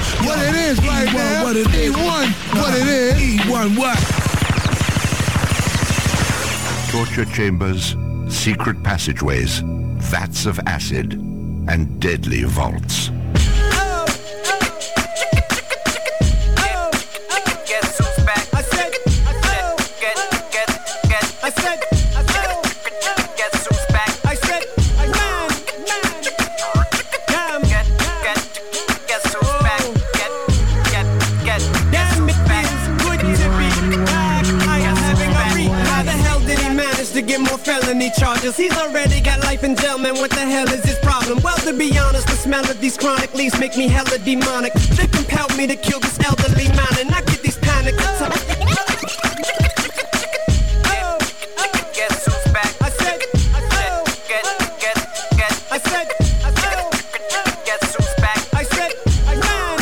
what it is right now. What it is. E1, what it is. E1, what? Torture chambers, secret passageways, vats of acid, and deadly vaults. Felony charges. He's already got life in jail, man. What the hell is his problem? Well, to be honest, the smell of these chronic leaves make me hella demonic. They compelled me to kill this elderly man, and I get these panic attacks. Guess who's back? I said, guess who's back? I said, man,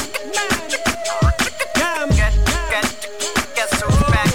damn, guess who's back?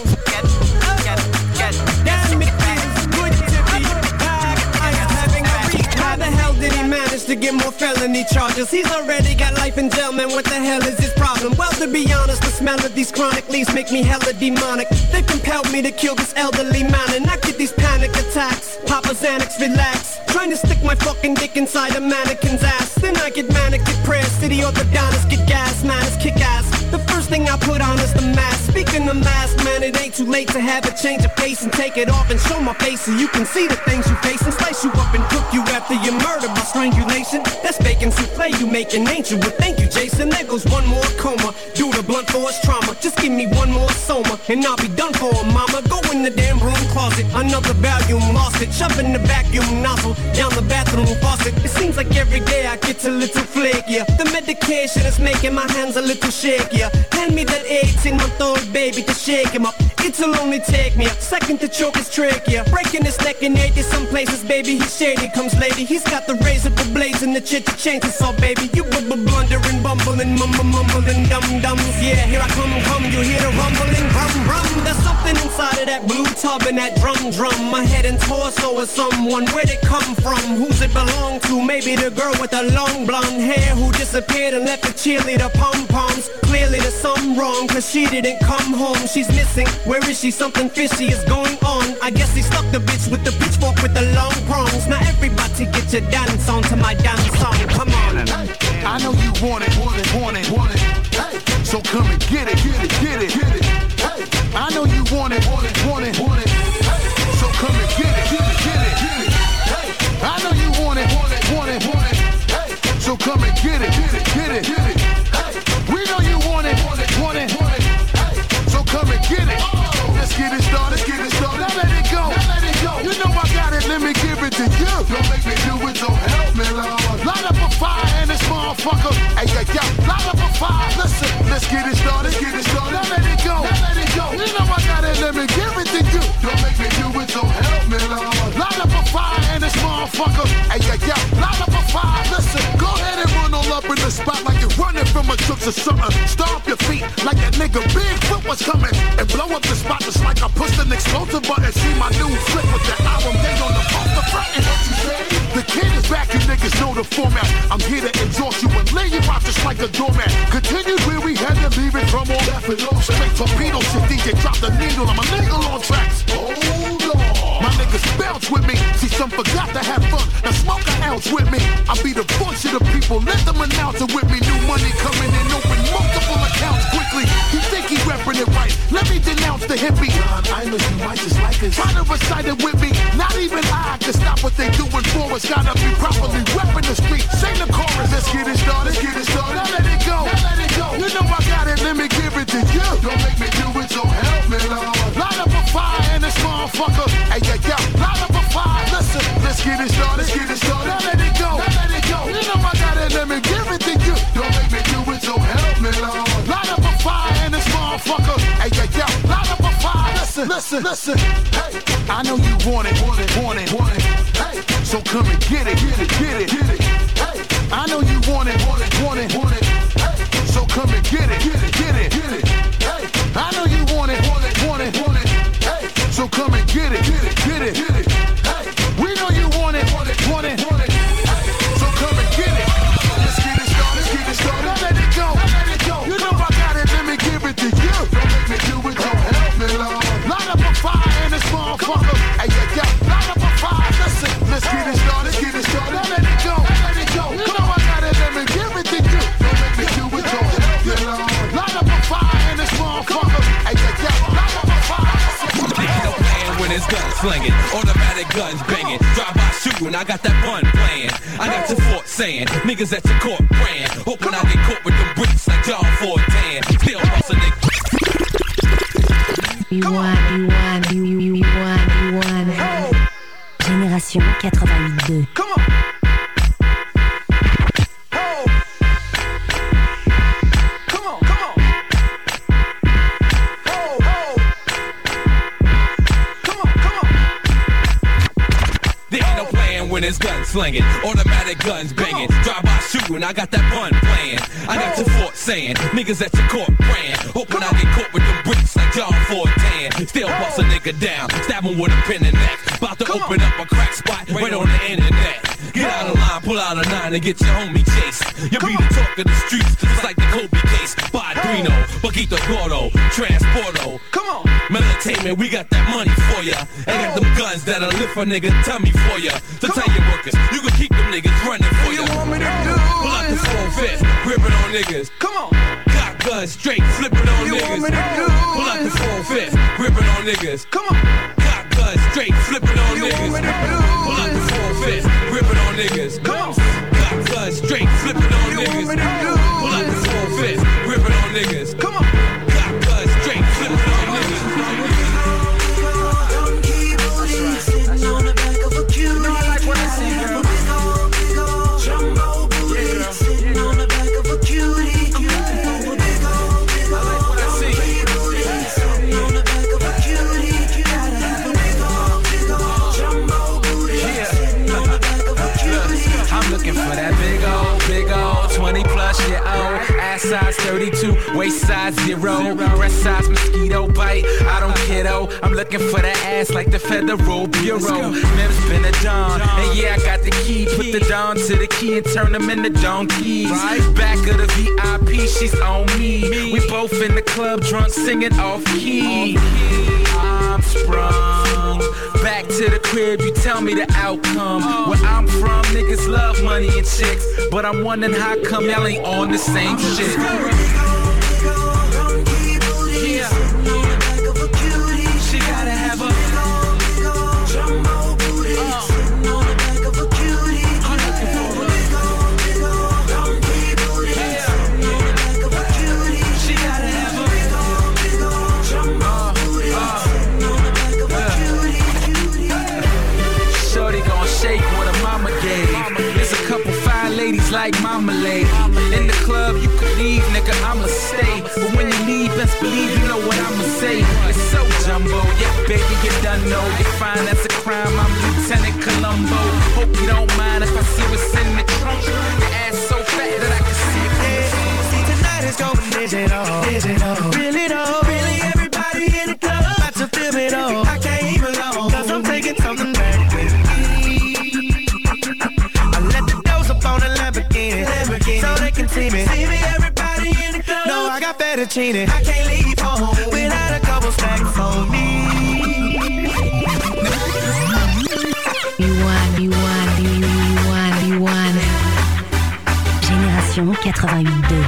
damn, it feels good to be back. I am having a read. How the hell did he manage to get more felony charges? He's already got life in jail, man. What the hell is his problem? Well, to be honest, the smell of these chronic leaves make me hella demonic. They compelled me to kill this elderly man, and I get these panic attacks. Papa Xanax, relax. Trying to stick my fucking dick inside a mannequin's ass. Then I get manic depressed. City orthodontists get gas, man, it's kick ass. The first thing I put on is the mask. Speaking of mask, man, it ain't too late to have a change of pace and take it off and show my face so you can see the things you face and slice you up and cook you after you're murdered by strangulation. That's bacon souffle you making ancient. Well, thank you, Jason. There goes one more coma. Do the blunt force trauma. Just give me one more soma and I'll be done for, mama. Go in the damn room closet. Another volume, lost it. Shove in the vacuum nozzle down the bathroom faucet. It seems like every day I get a little flakier. The medication is making my hands a little shakier. Hand me that 18-month-old baby to shake him up. It'll only take me a second to choke his trachea. Breaking his neck in 80 some places, baby. He's shady, comes lady. He's got the razor for blades and the chit to change his all, baby. You blundering, bumbling, mumbling, dum-dums. Yeah, here I come, you hear the rumbling, rum. There's something inside of that blue tub and that drum. My head and torso is someone. Where'd it come from? Who's it belong to? Maybe the girl with the long blonde hair who disappeared and left the cheerleader pom-poms. Clearly there's something wrong, cause she didn't come home. She's missing. Where is she? Something fishy is going on. I guess he stuck the bitch with the pitchfork with the long prongs. Now everybody get your dance on to my dance song. Come on. I know you want it. Hey. So come and get it. Hey. I know you want it. Hey. So come and get it. Hey. I know you want it. Hey. So come and get it. Hey. We know you want it. Hey. So come and get it. Let's get it started. Now let it go. You know I got it. Let me give it to you. Don't make me do it. Don't help me, Lord. Light up a fire in this motherfucker. Hey, light up a fire. Listen, let's get it started. Now let it go. You know I got it. Let me give it to you. Don't make me do it. Don't help me, Lord. Light up a fire in this motherfucker. Hey, light up a fire. Listen, go ahead and run all up in the spot like you're running from a truck or something. Stomp your feet like that nigga Bigfoot was coming and blow up the spot just like I pushed an explosive button. See my new flip with the album date on the poster frontin'. The kid is back, you niggas know the format. I'm here to exhaust you and lay you out just like a doormat. Continue where we had to leave it from all that straight torpedo shit. DJ drop the needle, I'm illegal on tracks. Hold on. My niggas bounce with me. See, some forgot to have fun. Now smoke an ounce with me. I be the voice of the people. Let them announce it with me. New money coming in, open multiple accounts quickly. You think he reppin' it right? Let me denounce the hippie. John Island, you might just like us. Try to recite it with me. Not even I can stop what they doing for us. Gotta be properly reppin' the street. Sing the chorus. Let's get it started. Now let it go. You know I got it. Let me give it to you. Don't make me do it. So help me, Lord. Light up a fire in this motherfucker. Hey, light up a fire. Listen, let's get it started. Now let it go. You know I got it. Let me give it to you. Don't make me do it. So help me, Lord. Light up a fire in this motherfucker. Hey, light up a fire. Listen. Hey, I know you want it. Hey, so come and get it. Hey, I know you want it. Hey, so come and get it. Hey, I know you want it. Hey, so come and get it. Hey, we know you want it. Hey, so come and get it. Let's get it started. Now let it go. I got that bun playing. I got your fort saying, niggas at your court praying. Hoping I get caught with them bricks like John Ford tan. Still bustin' niggas. You won. Génération 88.2. Come on. When it's gun slinging, automatic guns banging, drive-by shooting, I got that bun playing. I got your fort saying, niggas at your court praying. Hoping I get caught with them bricks like John Ford tan. Still bust a nigga down, stab him with a pin and neck. About to open up a crack spot right on the internet. Get out of line, pull out a 9 and get your homie chased. You'll be the talk of the streets, just like the Kobe case. Padrino, Paquito Gordo, Transporto. Come on. Militainment, we got that money for ya. And got them guns that'll lift a nigga tummy for ya. So tell your workers, you can keep them niggas running for ya. What you want me to do? Pull out the 4-5, gripping on niggas. Come on. Got guns straight, flipping on You niggas. want me to do? Pull out the 4-5, gripping on niggas. Come on. Got guns straight, flipping on You niggas. want me to do? Pull out the 4-5, gripping on niggas. Come on. Got guns straight, flipping on You niggas. want me to do? Pull out the 4-5, gripping on niggas. Come on. Got guns straight, flipping on niggas. Sitting on the back of a cutie. You know I like what I see, girl. Big ol' jumbo booty. Sitting on the back of a cutie. I'm looking for a big ol' booty. Sitting on the back of a cutie. You gotta have a big ol' jumbo booty. Sitting on the back of a cutie. I'm looking for that big ol' 20 plus year old. Ass size 32, waist size 0. Breast size mosquito bite, I don't kiddo. I'm looking for that ass like the Federal Bureau. Mims been a Don, and yeah, I got the key. Put the Don to the key and turn them into donkeys. Back of the VIP, she's on me. We both in the club, drunk, singing off key. I'm sprung. Back to the crib, you tell me the outcome. Where I'm from, niggas love money and chicks, but I'm wondering how come y'all ain't on the same shit. Yeah. She gotta have a jumbo booty. Sitting on the back of a cutie. I'm looking for a booty. Sitting on the back of a cutie. She gotta have a jumbo booty. Sitting on the back of a cutie. Shorty gon' shake what her mama gave. There's a couple fine ladies like Marmalade. In the club you could leave, nigga, I'ma stay. But when you leave, best believe you know what I'ma say. It's so jumbo, yeah, baby, you done know. You're fine, that's a crime, I'm Lieutenant Columbo. Hope you don't mind if I see what's in the trunk. Your ass so fat that I can see it. See, tonight is going digital. Really though, really everybody in the club about to feel it all. I can't even go, cause I'm taking something back with me. I let the doors up on the Lamborghini, so they can see me. Everybody in the club. No, I got fettuccine. I can't leave home without a couple stacks on me. You won. Génération 88.2.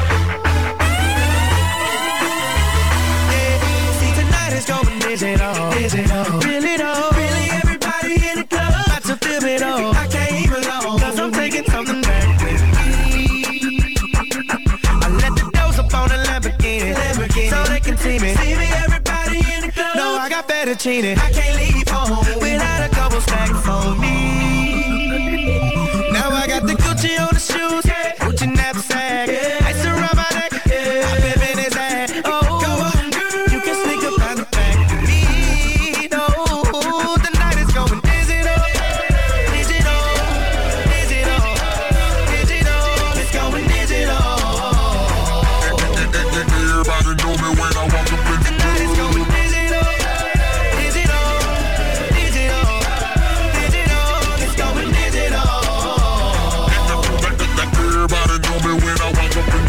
See, tonight is going digital. Really though, really everybody in the club about to feel it all. I can't even go, cause I'm taking something back with me. I let the doors up on the Lamborghini, so they can see me. Everybody in the club. No, I got fettuccine. I can't leave home without a couple stacks on me. Now I got the Gucci on the shoes, Gucci knapsack, ice around my neck, I pip in his ass. Oh, come on, girl, you can sneak up on the back of me. No, the night is going digital. It's going digital. Everybody know me when I walk up in the night is going digital. It's going digital. Everybody know me when I walk up in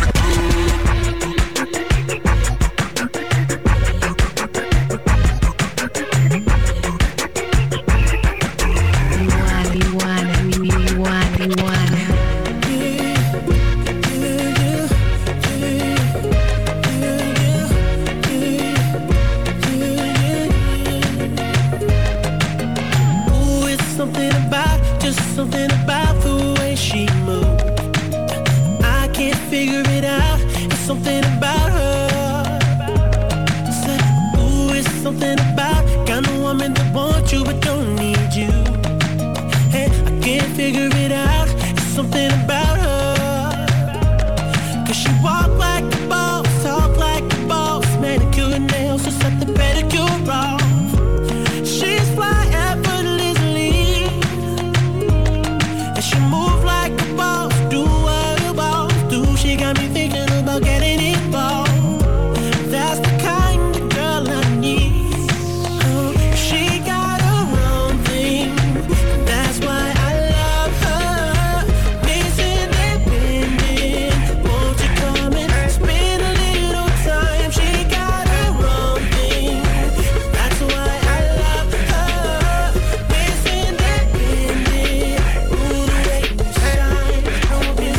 figure it out. It's something about her. Say, ooh, it's something about kind of woman that wants you but don't need you. Hey, I can't figure it out. It's something about her. Cause she walk like a boss, talk like a boss, manicure and nails, so set the pedicure off. She's fly effortlessly, and she move like a boss, do what a boss do. She got me thinking about getting involved. That's the kind of girl I need. She got her own thing, that's why I love her. Miss Independent, won't you come and spend a little time? She got her own thing, that's why I love her. Miss Independent, ooh, the way you shine, don't be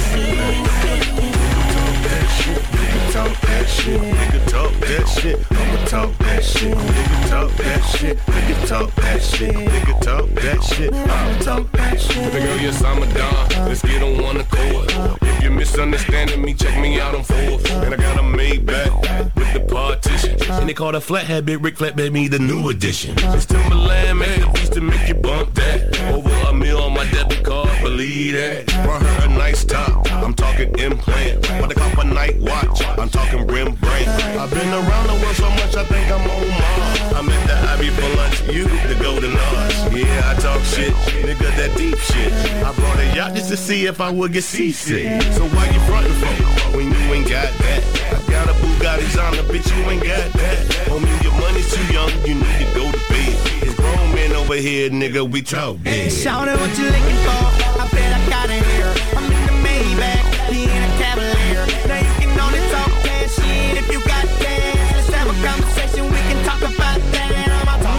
Talk that shit, nigga talk that shit, I'ma talk that shit, nigga talk that shit, nigga talk that shit, nigga talk that shit, I'ma talk that shit. Girl, yes, I'm a Don. Let's get on one accord. If you're misunderstanding me, check me out on Forbes. And I got a Maybach with the partition. And they call the flathead Big Rick Flatbed me the new edition. It's Timberland, man, the piece to make you bump that. Over a meal on my debit card, believe that. Brought her a nice top, I'm talking implant. What they call a night watch, I'm talking Rembrandt. I've been around the world so much, I think I'm on Mars. I'm at the Ivy for lunch, you the Golden Arch. Yeah, I talk shit, nigga, that deep shit. I brought a yacht just to see if I would get seasick. So why you frontin' for when you ain't got that? I got a Bugatti's on the bitch, you ain't got that. Homie, your money's too young, you need to go to bed. It's grown men over here, nigga, we talk big. Shout out what you looking for, I bet I got it here. I'm in the Maybach, he in a Cavalier. Now you can only talk cash shit if you got cash. Let's have a conversation, we can talk about that. And I'ma talk,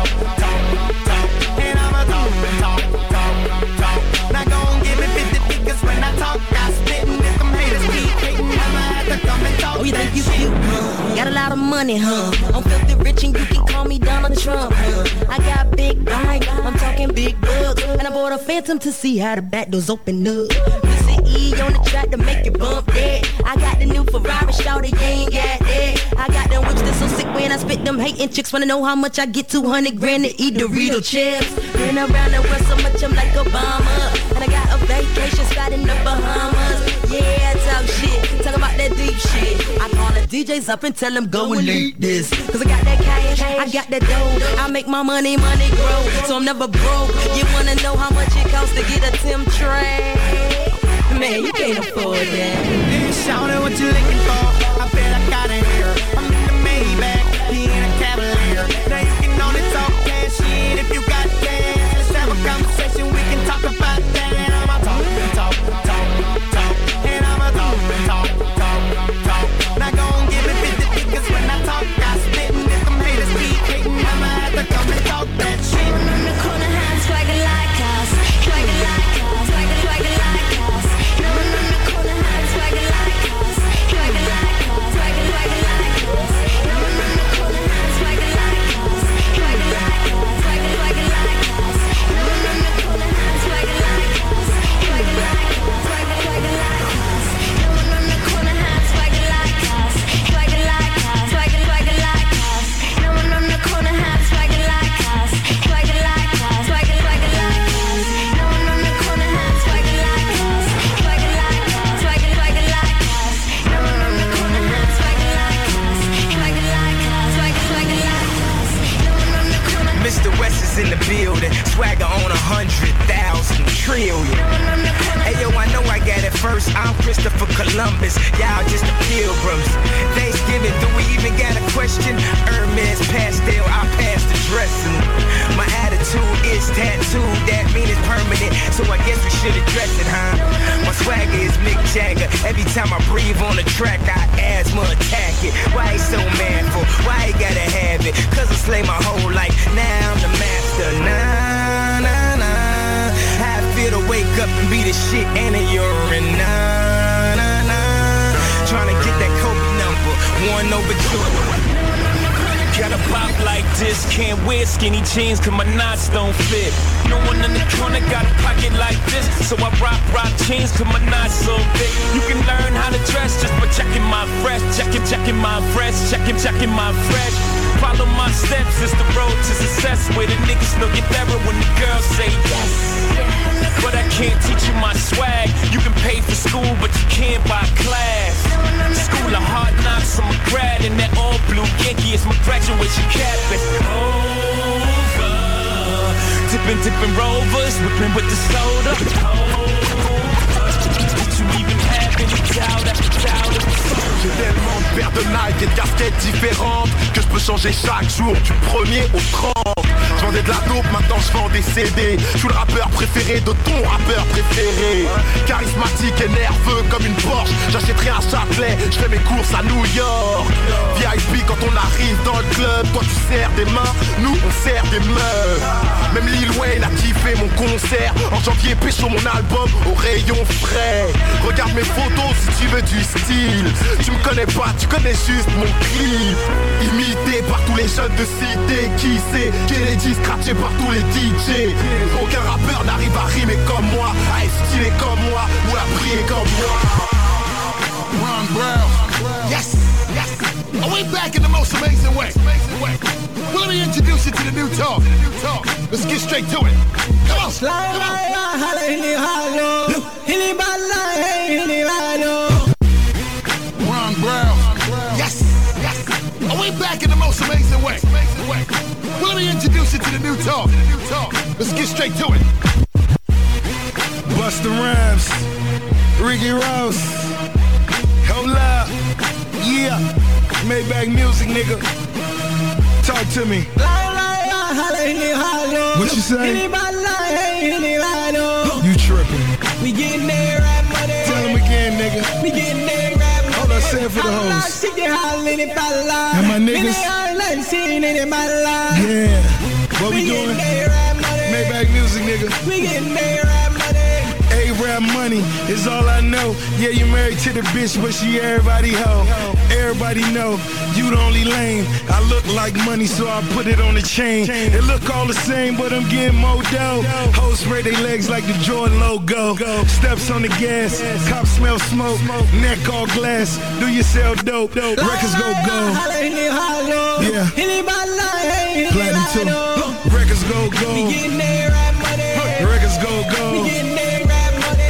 and I'ma talk. Now go and give me 50 because when I talk, I spit. And if them haters keep hating, I'ma have to come and talk. Oh, you think you cute, huh? Got a lot of money, huh? I'm filthy rich and you can call me Donald Trump, huh? I got big bike, I'm talking big bucks. And I bought a Phantom to see how the back doors open up. Missy E on the track to make you bump that. I got the new Ferrari, shawty, you ain't got that. I got them whips that's so sick when I spit them hating chicks wanna know how much I get. 200 grand to eat Dorito chips. Been around the world so much I'm like Obama. And I got a vacation spot in the Bahamas. Yeah, I talk shit, talk about that deep shit. I call the DJs up and tell them go and leak this. Cause I got that cash, I got that dough. I make my money grow, so I'm never broke. You wanna know how much it costs to get a Tim Tray? Man, you can't afford that. Shout out what you looking for, I bet I got it here. I'm in the Maybach, he in a Cavalier. Now you can only talk cash shit if you got cash. Let's have a conversation, we can talk about that. And I'ma talk. And I'ma talk. Now go and give me 50 because when I talk, I spit. And if them haters keep hating, I'ma have to come and talk that shit. On the corner, hands swaggin' like us. Swaggin' like us. Swaggin' like us. No one on the corner, hands swaggin' like us. Swaggin' like us. Swaggin' like us. No one on the corner, hands swaggin' like us. Swaggin' like us. Swaggin' like us. No one on the corner, hands swaggin' like us. Swaggin' like us. Swaggin' like us. No one on the corner, hands swaggin' like us. Swaggin' like us. Swaggin' like us. No one on the corner, hands swaggin' like us. Swaggin' like us. Swaggin' like us. No one on the corner, hands swaggin' like us. Swaggin' like us. Swaggin' like us. No one on the corner, hands swaggin' like us. Swaggin' like us. Swaggin' like us. No one on the corner. Mr. West is in the building, swagger on 100,000 trillion. Hey yo, I know I got it first. I'm Christopher Columbus, y'all just the pilgrims. Thanksgiving, do we even got a question? Hermes pastel, I pass the dressing. My attitude is tattooed, that mean it's permanent. So I guess we should address it, huh? My swagger is Mick Jagger. Every time I breathe on the track, I asthma attack it. Why he so manful? Why he gotta have it? Cause I slay my whole life. Now I'm the master. Nah. How I feel to wake up and be the shit and a urine. Nah. Tryna get that Kobe number, 1/2. Gotta pop like this, can't wear skinny jeans cause my knots don't fit. No one in the corner got a pocket like this, so I rock jeans cause my knots so big. You can learn how to mind fresh, checking mind fresh. Follow my steps, it's the road to success. Where the niggas know your terror when the girls say yes. But I can't teach you my swag. You can pay for school, but you can't buy class. School of hard knocks, I'm a grad, and that all blue Yankee is my graduation cap. It's over. Dipping rovers, whipping with the soda. Did you even have any doubt after doubt? J'ai tellement de paires de Nike et de casquettes différentes que je peux changer chaque jour du 1er au 30. Je vendais de la dope, maintenant je vends des CD. Je suis le rappeur préféré de ton rappeur préféré. Charismatique et nerveux comme une Porsche. J'achèterai un Châtelet, je fais mes courses à New York. VIP quand on arrive dans le club. Toi tu serres des mains, nous on serre des meufs. Même Lil Wayne a kiffé mon concert. En janvier pécho mon album au rayon frais. Regarde mes photos si tu veux du style. Tu me connais pas, tu connais juste mon clip. Imité par tous les jeunes de cité. Qui c'est Kennedy scratché par tous les DJ. Aucun rappeur n'arrive à rimer comme moi, à être stylé comme moi, ou à briller comme moi. Ron Brown. Yes, yes. Are we back in the most amazing way? Well, let me introduce you to the new talk. Let's get straight to it. Come on. Ron Brown. Yes, yes. Are we back in the most amazing way? Well, let me introduce you to the new talk. Let's get straight to it. Busta Rhymes, Ricky Ross, hold up, yeah, Maybach Music, nigga. Talk to me. What you say? You tripping. We getting there, rap money. Tell him again, nigga. We getting there, rap money. Hold on, say it for the hoes. And my niggas. Yeah. What we doing? Maybach Music, nigga. We getting there, rap money. A-rap money is all I know. Yeah, you married to the bitch, but she everybody hoe. Everybody know you the only lane. I look like money, so I put it on the chain. It look all the same, but I'm getting more dough. Hoes spray their legs like the Jordan logo. Steps on the gas, cops smell smoke. Neck all glass, do you sell dope? Records go. Yeah, platinum too. Records go. We getting there, rap money. Records go. We getting there, rap money.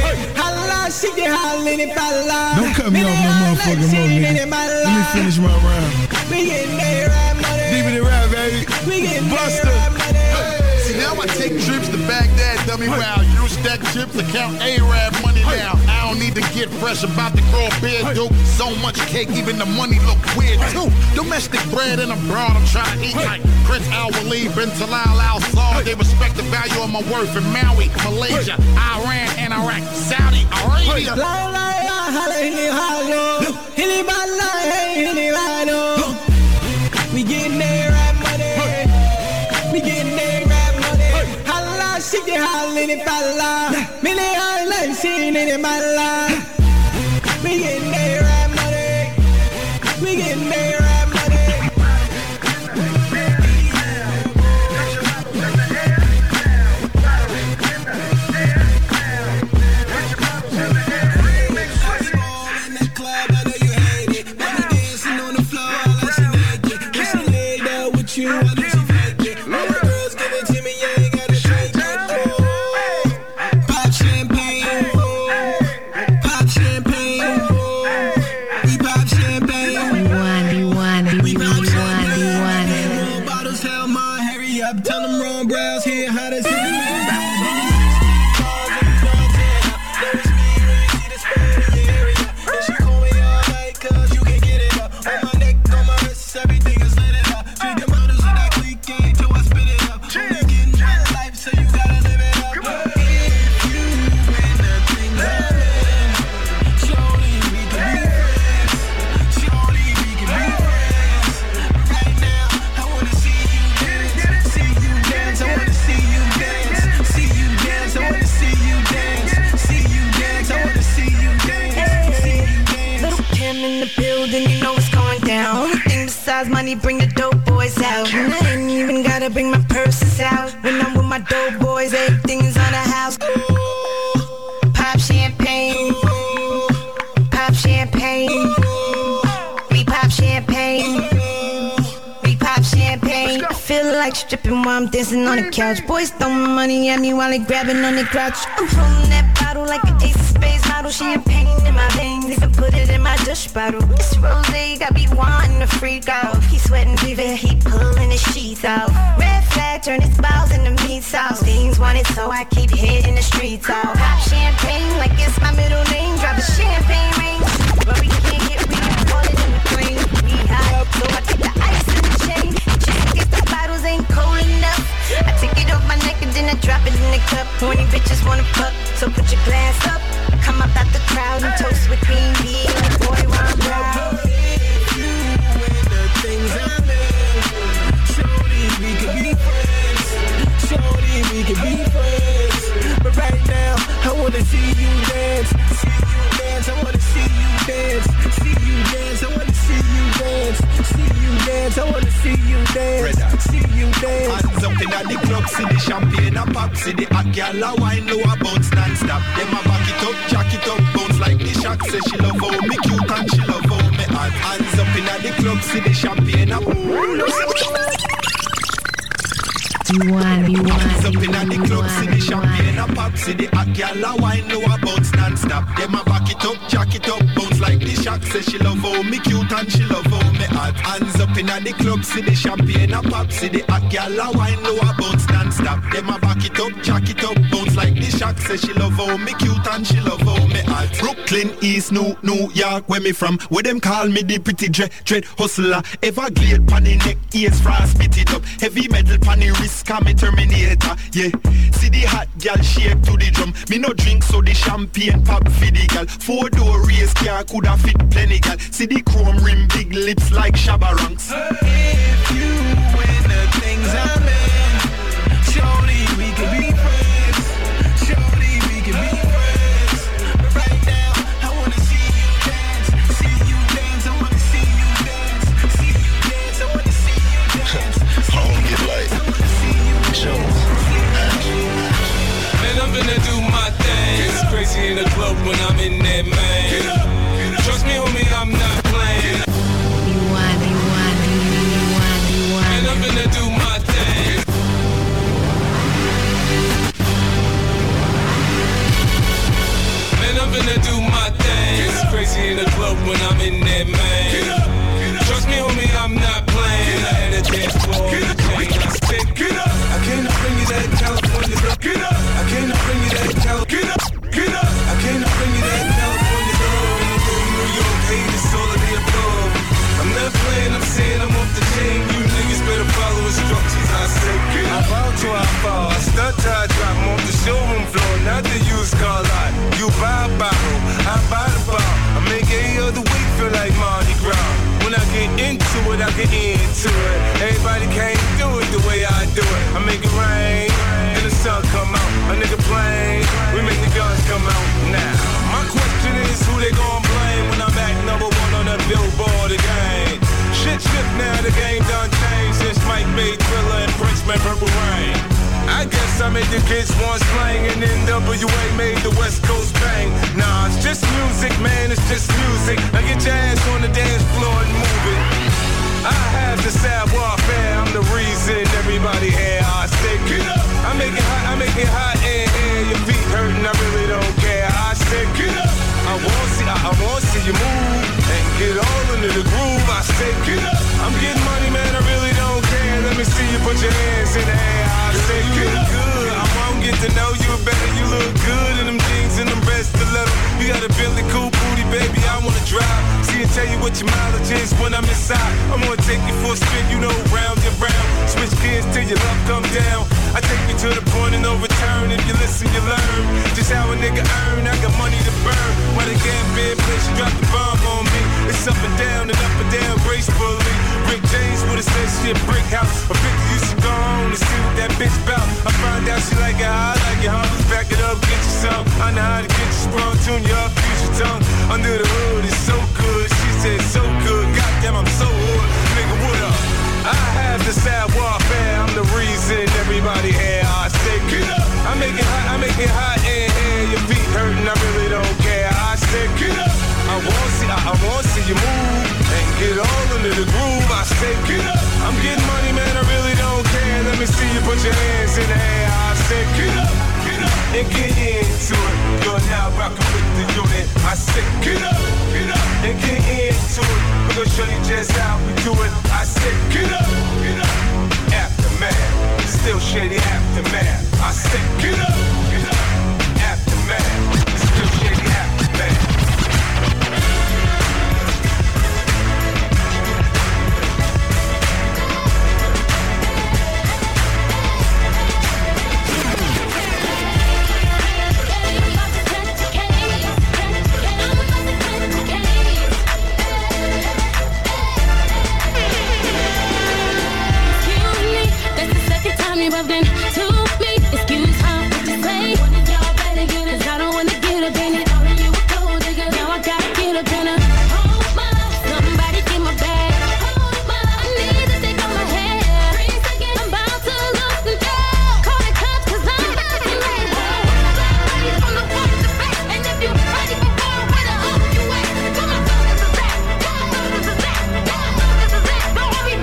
Don't cut me off no motherfucking more, nigga. Let me finish my round. We getting there, rap money. Leave it in rap, baby. We getting Busta. there, rap money. See, now I take trips to Baghdad, dummy wow. Use stack chips to count A-Rap money now. I don't need to get fresh, about to grow a beard, dude. So much cake, even the money look weird too. Domestic bread and abroad, I'm trying to eat like Prince Al-Waleed, bin Talal Al-Saud. They respect the value of my worth in Maui, Malaysia, Iran, and Iraq, Saudi Arabia. We getting there, rap money. We getting there, rap money. Holla, shake it, holla, it falla. Many islands, seen it in my life. We getting there, rap money. We getting there, rap money. You, I know she fake it. All the girls give it to me, you ain't gotta shake it. Oh, pop champagne, pop champagne, we pop champagne. We pop champagne. More bottles, hell, ma, hurry up. Tell them Ron Browns here, how to see me. Money, bring the dope boys out. And I ain't even gotta bring my purses out. When I'm with my dope boys, everything is on the house. Pop champagne, pop champagne, we pop champagne. like stripping while I'm dancing on the couch. Boys throwing money at me while they grabbing on the crotch. I'm holding that bottle like an ace of spades model. Champagne in my veins, even put it in my Dutch bottle. This rosé got me wanting to freak out. He sweating fever, he pulling his sheets out. Red flag, turn his balls into meat sauce. Things want it, so I keep hitting the streets out. Pop champagne like it's my middle name. Drop a champagne ring, but we can't get weed. Call it in the plane. We high, so I take the ice in the chain. Just in case the bottles ain't cold enough, I take it off my neck and then I drop it in the cup. Horny bitches wanna fuck, so put your glass up. Come up out the crowd and toast with Queen Bee and the boy Ron Brown. You and the things I'm in, shorty, we could be friends. Shorty, we could be friends. But right now, I wanna see you dance. See you dance, I wanna see you dance. See you dance, I wanna see you dance. See you dance, I wanna see you dance. See you dance. Hands up inna the club, see the champagne a pop, see the hot gyal a wine, low a bounce non-stop. Them a back it up, jack it up, bounce like the Shack. Say she love how me cute and she love how me hot. Hands up inna the club, see the champagne a hands up inna the club, see the champagne a pop, see the hot gyal a wine, low a bounce non-stop. Them a back it up, jack it up, bounce like the Shack. Say she love how me cute and she love how me hot. Hands up inna the club, see the champagne a pop, see the hot gyal a wine, low a bounce non-stop. Them a back it up, jack it up, bounce like the Shack. Say she love how me cute and she love how me hot. Brooklyn, East, New York, where me from? Where them call me the pretty dread hustler. Everglade pan the neck, ears frost, spit it up. Heavy metal pan the wrist, call me Terminator. Yeah, see the hot gal shake to the drum. Me no drink, so the champagne pop for the gal. 4-door race car coulda fit plenty gal. See the chrome rim, big lips like Shabba Ranks. If you and the things I'm in, shorty, we could be friends. Shorty, we could be friends. But right now, I wanna see you dance. See you dance, I wanna see you dance. See you dance, I wanna see you dance. I don't get like Man, I'm gonna do my thing. It's crazy in the club when I'm in there, man. Trust me, homie, I'm not playing. Man, I'm gonna do my thing. Man, I'm gonna do my thing. It's crazy in the club when I'm in there, man. Trust me, homie, I'm not playing. I had a dance floor, I said, get up. I came to bring you that California girl. Get up. I came to bring you that California. Get up. Get up. I came to bring you that California girl. New York, hate is all of the above. I'm not playing, I'm saying I'm off the chain. You niggas better follow instructions. I say, get up. I bow to I fall. I stunt till I drop. I'm off the showroom floor, not the used car lot. You buy a bottle, I buy the bar. I make any other week feel like Mardi Gras. When I get into it, I get into it. Everybody can't do it the way I do it. I make it rain, and the sun come out. A nigga playing, we make the guns come out. Now, my question is who they gon' blame when I'm at number one on the Billboard again? Shit shift now, the game done changed since Mike made Thriller and Prince made Purple Rain. I guess I made the kids once playing and NWA made the West Coast bang. Nah, it's just music, man, it's just music. Now get your ass on the dance floor and move it. I have the savoir-faire, I'm the reason everybody here. I say, get up. I make it hot in here. Your feet hurting, I really don't care. I say, get up. I wanna see you move and get all into the groove. I say, get up. I'm getting money, man, I really don't care. Let me see you put your hands in the air. I say, you look good. I won't get to know you better. You look good in them jeans and them red stilettos. You got a Billy cool booty, baby. I wanna drive. See and tell you what your mileage is when I'm inside. I'm gonna take you for a spin, you know, round and round. Switch gears till your love come down. I take you to the point of no return. If you listen, you learn just how a nigga earn. I got money to burn. Why they can't be a place you drop the bomb on me? It's up and down gracefully. Rick James would've said shit, brick house. A bitch used to go home to see what that bitch bout. I found out she like it how I like it, huh? Back it up, get you some. I know how to get you sprung, tune you up, use your tongue. Under the hood, it's so good. She said so good. Goddamn, I'm so hood. Nigga, what up? I have the savoir-faire. I'm the reason everybody here. I say, get up. I make it hot in here. Your feet hurting, I really don't care. I say, get up. I wanna see you move and get all into the groove. I say, get up. I'm getting money, man, I really don't care. Put your hands in the air, I said, get up, and get into it. You're now rocking with the unit. I said, get up, and get into it. We're gonna show you just how we do it. I said, get up, aftermath. Still shady aftermath. I said, get up, aftermath. Still shady aftermath. Bumped into me, excuse how what you say. Y'all better get it, 'cause I don't wanna get up in it. Calling you a gold digger, now I gotta get up in it. Hold my, somebody get my bag. Hold my, I need to take on my hair. 3 seconds, I'm about to lose control. Call the cops 'cause I'm about to let go. From the front to back, and if you're ready for war, where the hell you at? Come on, this is that. Come on, this is that. Come on, this is that. Don't worry,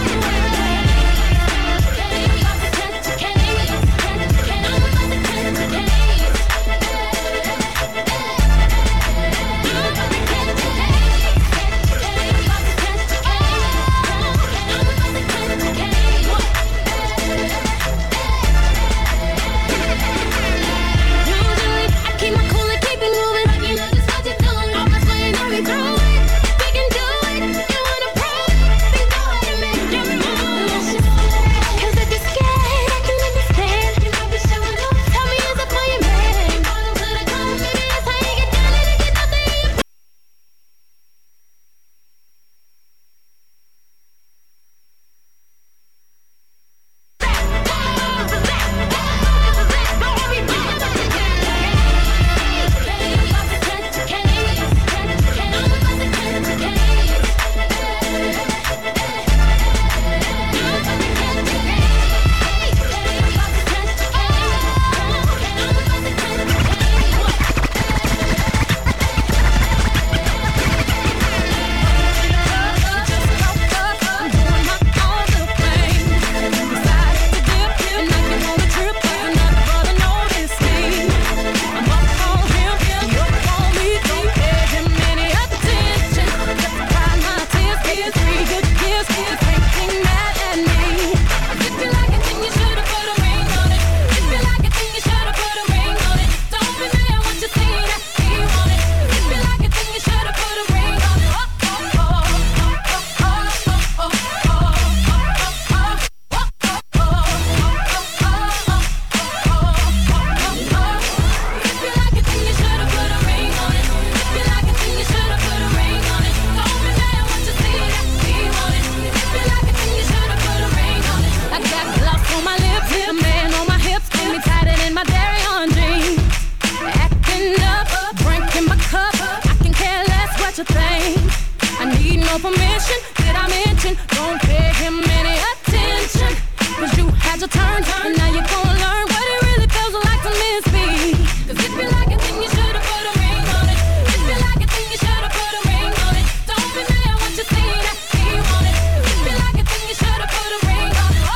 permission, did I mention? Don't pay him any attention, 'cause you had your turn, and now you're gonna learn what it really feels like to miss me. 'Cause if you like it, then you should've put a ring on it. If you like it, then you should've put a ring on it. Don't be mad what you see that he want it. If you like it, then you should've put a ring on it.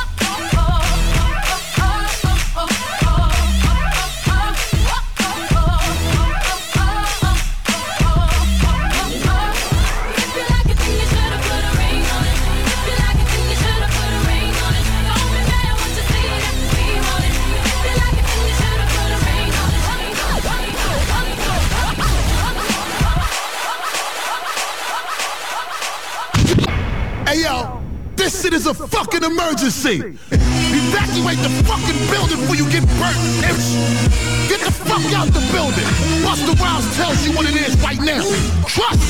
Hey yo, this shit is a fucking emergency. Evacuate the fucking building before you get burnt, bitch. Get the fuck out the building. Busta Rhymes tells you what it is right now. Trust.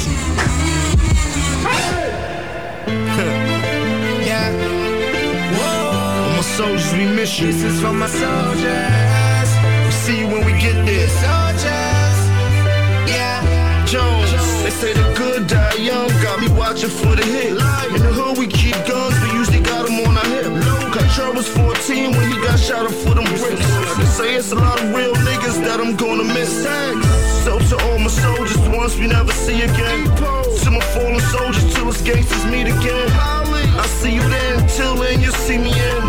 Yeah. Whoa. My soldiers, we miss you. This is for my soldiers. We'll see you when we get there. Soldiers. Yeah. Jones, they say the good die young. Got me watching for the hit. In the hood we keep guns, we usually got them on our hip. Control was 14 when he got shot up for them bricks. They say it's a lot of real niggas that I'm gonna miss. So to all my soldiers, the ones we never see again. To my fallen soldiers, till us gangsters meet again. I'll see you then, till then you'll see me in. Cup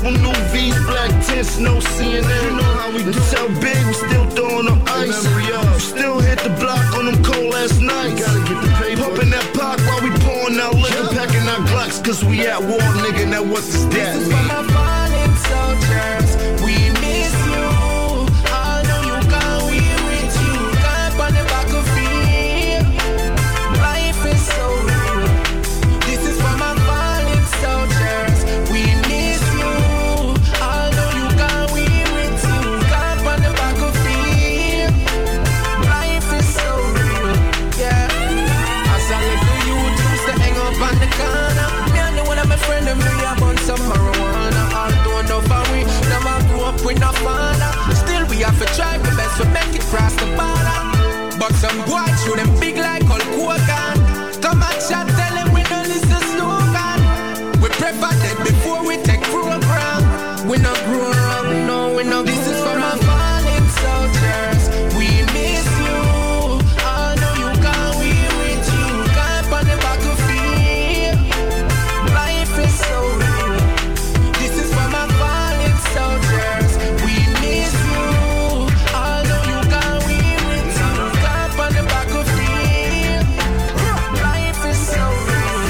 Couple new V's, black tints, no CNN. You know how we do. Tell big, we still throwing up ice. Still hit the block on them cold last night. Gotta get the paper. Pumping that pot while we pouring out liquor, packing our Glocks, cause we at war, nigga. Now what's the stat? This is for my fallen soldiers. We miss you. All know you gone, we with you. Camp on the battlefield. Life is so real. This is for my fallen soldiers. We miss you. All know you gone, we with you. Camp on the battlefield. Life is so real. Yeah. As I look at you, used to hang up on the corner. Me and the one of my friend and me about some marijuana. Although no for we never grew up with no father. Still we have to try the best to make it cross the border. But some boys shoot them big like Hulk Hogan. Come and chat, tell them we don't listen slogan. We prefer dead before we take program. We not grow up, no, we not. This is for my fallen soldiers. We miss you. All know you gone, we with you. Camp on the battlefield. Life is so real. This is for my fallen soldiers. We miss you. All know you gone, we with you. Camp on the battlefield. Life is so real.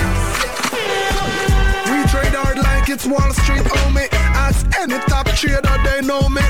We trade hard like it's Wall Street, homie. Ask any top trader, they know me.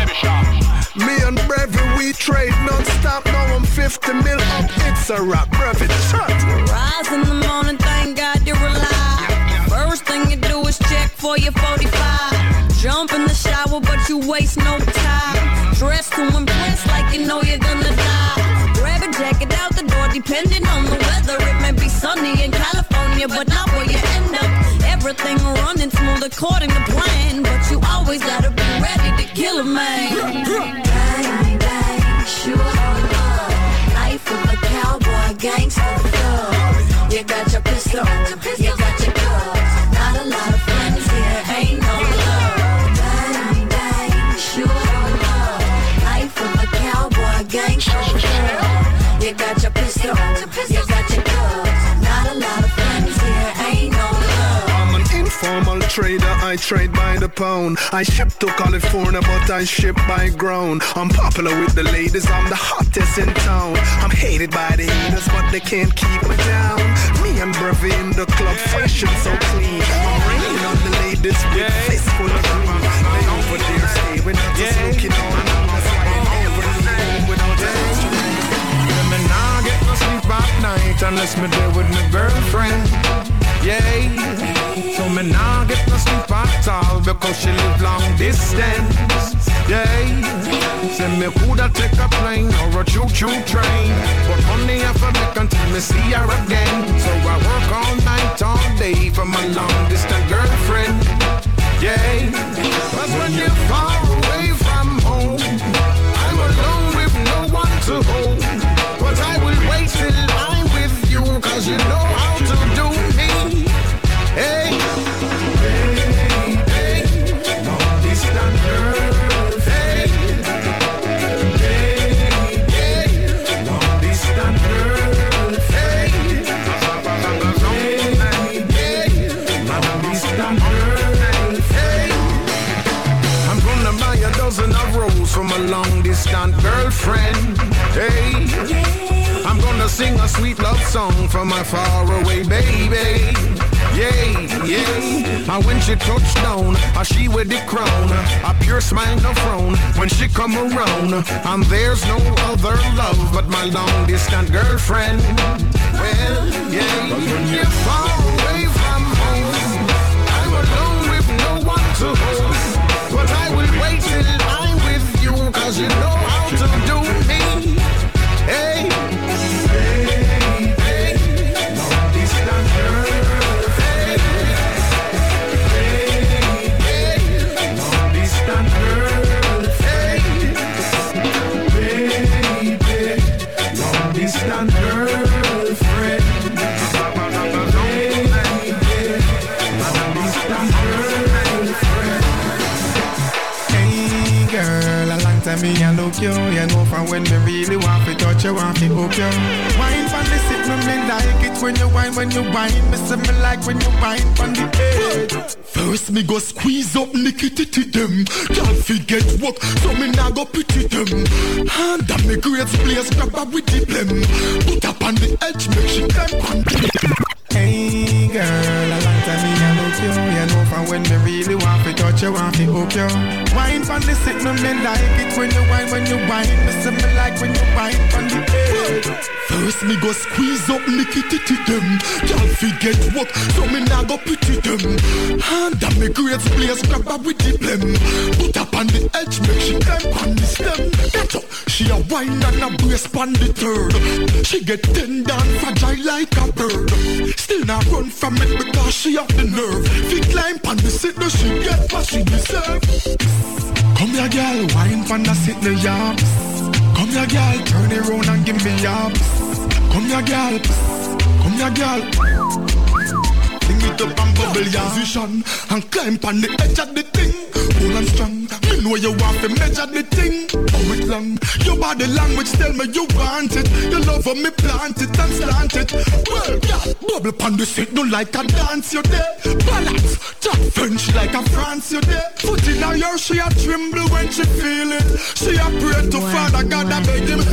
Me and Brevy, we trade non-stop. Now I'm 50 mil up, it's a rap. Brevy, shut. Rise in the morning, thank God you're alive. First thing you do is check for your 45. Jump in the shower, but you waste no time. Dress to impress like you know you're gonna die. Grab a jacket out the door, depending on the weather. It may be sunny in California, but not where you end up. Everything running smooth according to plan, but you always gotta be ready to kill a man. Bang, bang, sure love. Life of a cowboy, gangster thug. You got your pistol, you got your guns. Not a lot of friends here, ain't no love. Bang, bang, sure love. Life of a cowboy, gangster thug. You got your pistol, you got your guns. Not a lot of friends here, ain't no love. I'm an informal trader, I trade by the pound. I ship to California, but I ship by ground. I'm popular with the ladies, I'm the hottest in town. I'm hated by the haters, but they can't keep me down. Me and Brevy in the club, fresh and so clean. I'm raining on the ladies with fists full of green. They over there stay, we're not just looking on. I'm sliding over the home without instrument. Let me not get no sleep at night unless me there with my girlfriend. Yeah, so me nah get no sleep at all because she live long distance. Yeah, say me coulda take a plane or a choo-choo train, but money I for make until me see her again. So I work all night, all day for my long distance girlfriend. Yeah, but when you're far away from home, I'm alone with no one to hold. But I will wait till I'm with you, cause you know how to do me. Hey, hey, hey, long distance girl. Hey, hey, hey, long distance girl. Hey, hey, hey, long distance girl. Hey, I'm gonna buy a dozen of roses from a long distance girlfriend. Hey, I'm gonna sing a sweet love song for my faraway baby. Yeah, yeah. And when she touched down, she with the crown, a pure smile no frown when she come around. And there's no other love but my long distance girlfriend. Well, yeah. But when you're far away from home, I'm alone with no one to hold. But I will wait till I'm with you, cause you know how to do me. Hey, hey, hey, long distance girl. Hey, hey, hey, long distance girl. Hey, baby, long distance girlfriend. Hey, long distance girlfriend. Hey girl, a long time me a look you. You know from when me really want to touch you, want to hook you. Wine from the sick, me like it when you whine, me say me like when you whine on the edge. First me go squeeze up Nicky titty them. Can't forget work, so me nah go pity them. Hand on me great place, grab her with the blem. Put up on the edge, make she climb on the. Hey girl, a long time me a look you. You know from when me really want to touch you, want to hook you. Wine from the sit, no me like it when you whine, me say me like when you whine on the edge. First me go squeeze up Nicky titty them. Can't forget work, so me nah go pity them. Hand on me great place, grab her with the blem. Put up on the edge, make she climb on the stem. Get up, she a wine and a brace on the third. She get tender and fragile like a bird. Still not run from it because she have the nerve. Fi climb on the sit, no she get what she deserve. Come here girl, wine on the sit no yams. Come here girl, turn it round and give me yams. Come here girl, come here girl. Bring it up and bubble your position and climb on the edge of the thing. Cool and strong, me know you want to measure the thing. How it long, your body language tell me you want it. You love how me plant it and slant it. Well, yeah, bubble pan the sit, no like a dance you there. Balance, chat French like a France you there. Foot in her ear, she a tremble when she feel it. She a pray to Father God, I beg him.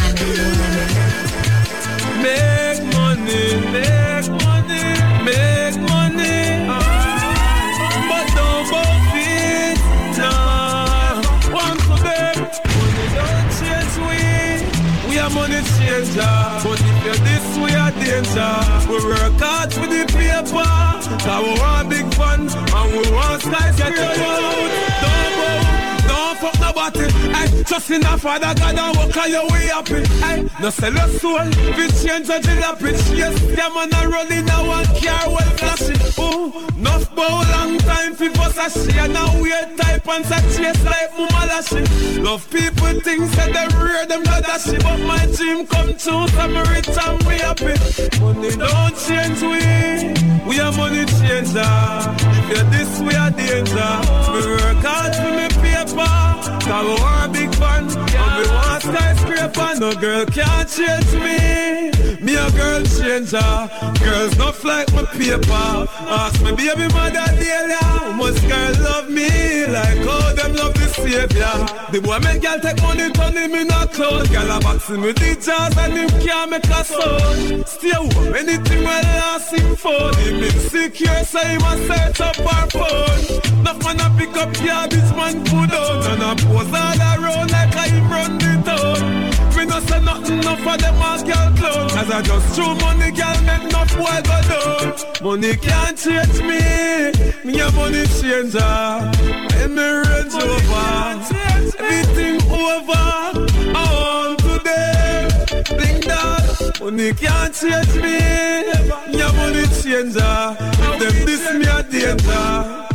Make money, make money, make money. But don't both it, nah. One for them, money don't change we are money changer. But if you're this, we are danger. We work hard for the paper, cause we want big fun, and we want skyscraper. Don't fuck nobody. Ay, just in a Father God and walk on your way happy. Ay, no sell your soul, we change the jalapit. Yes, them man a rolling now one car well flashing. Oh, enough bow long time for us a she and now weird type and say chase like mama lashy. Love people things that they rear them not that she, but my dream come true, so me rich and we happy. Money don't change we are money changer. If you're this, we are danger. We work hard for me paper, cause we want big fun, and we want skyscraper. No girl can't change me a girl changer. Girls not like my paper. Ask me baby mother Delia, how much girl love me like how them love the savior. The boy make girl take money, turn him in a clothes. Girl a boxing with the jazz and him can't make a sound. Stay home, anything well last him phone. Him insecure, so he must set up our phone. Enough man a pick up garbage man put on, and a pose all around like I run the town. Me no say nothing enough for them all girl clothes. As I just throw money, girl make enough boy go down. Money can't change me a money changer. And me range over, everything over. I want today, think that money can't change me a money changer. If them this me a danger.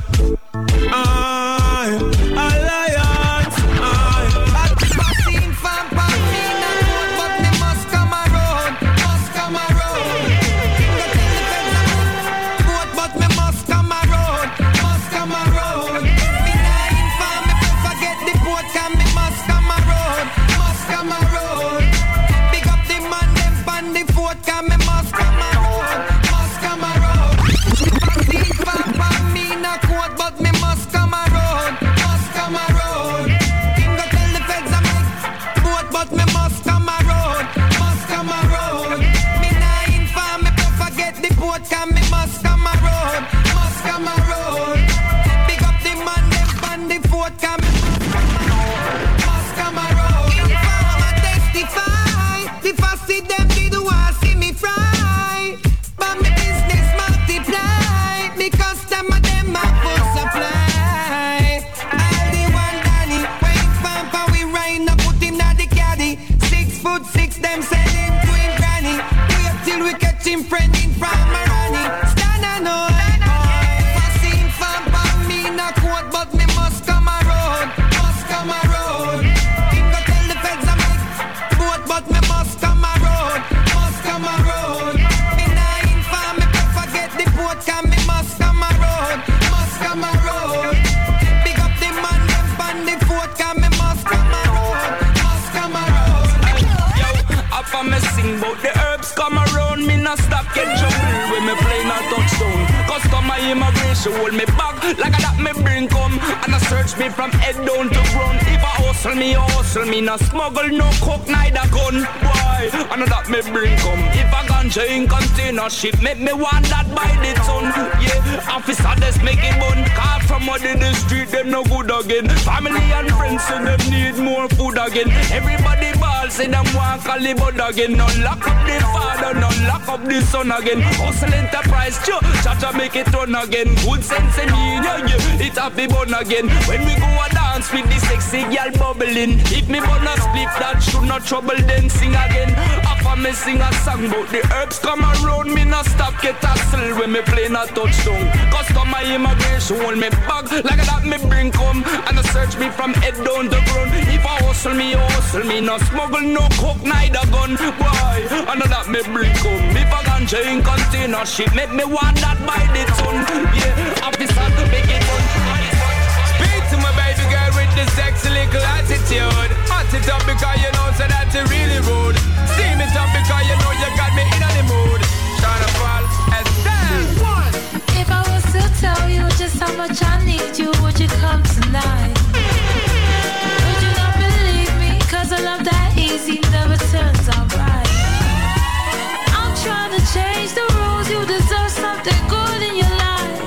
Alliance, Vaccine from Pamina, but me must come around, must come around. King the vote, but me must come around, must come around. Me not inform me, forget the vote, can me must come around, must come around. Pick up the man, them pan the vote, can me must come around, must come around. Vaccine from Pamina, but me must come around, must come around. King go tell the feds I make vote, but me must come around, must come around. Me nah inform me, don't forget the vote, can me must come around, must come around. Pick up the man, them pan the vote, can me must come around. Inform and testify, if I see them, they do I see me fry. But me business multiply, because them a them a full supply. All the one Danny, wait pampa we ride, no put him na the caddy. 6'6", them send him to him granny. Wait till we catch him friending from Marani. Stand and know, if I see him pampa me na quote, but me must come around, must come around. Him go tell the feds I make vote, but me must come around, must come around. Me nah inform me, don't forget the vote, can me must come around, must come around. Pick up the man, them pan the vote, can me must come around, must come around. Yo, up on me sing bout the herbs come around, me not stop get trouble when me playing a touchdown. Customer immigration hold me back like I that me bring come and I search me from head down to ground. If I hustle me, no smuggle, no coke, neither gun. Why? I know that me bring come. If I ganja in container ship, make me want that by the ton. Yeah, officer just make it bun. Car from out in the street, them no good again. Family and friends say them need more food again. Everybody ball say them want Calibut again. No lock up the father, no lock up the son again. Hustle enterprise, cha-cha make it run again. Good sense in me, yeah, it happy bun again. When we go a dance with the sexy girl bubbling. If me bun a split, that should not trouble, then sing again. After me sing a song about the herbs come around, me not stop get hustle when me play a touchdown. Customer immigration hold me back like that me bring come and search me from head down to ground. If I hustle me, no smuggle, no coke, neither gun. Why? I know that me bring come. If I ganja in container ship, make me want that by the ton. Yeah, officer to make it run. Speak to my baby girl with the sexy little attitude. Hot it up because you know so that you really rude. Steam it up because you know you got me in the mood. Tryna fall and stand. If I was to tell you just how much I need you, would you come tonight? Would you not believe me? Cause a love that easy never turns out right. I'm trying to change the rules. You deserve something good in your life.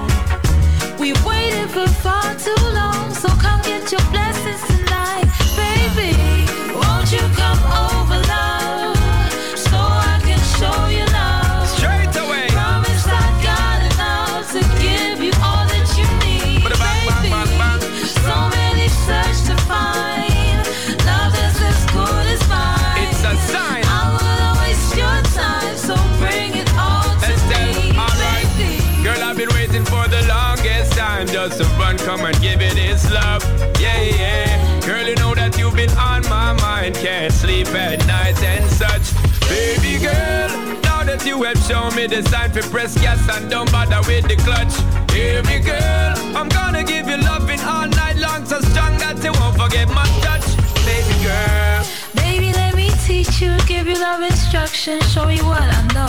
We waited for far too long, so come get your blessings tonight. Baby, won't you come over, love, so I can show you love. Straight away. Promise I got enough to give you all that you need. Baby, so many search to find love that's as good as mine. It's a sign. I will waste your time, so bring it all to me, baby. Girl, I've been waiting for the longest time just to run, come and give it this love. Yeah, yeah. Girl, you know that you've been on my mind. Can't sleep at night and such. Baby girl, now that you have shown me the sign for press gas and don't bother with the clutch. Hear me, girl, I'm gonna give you loving all night long, so strong that you won't forget my touch. Baby girl, baby, let me teach you, give you love instruction, show you what I know.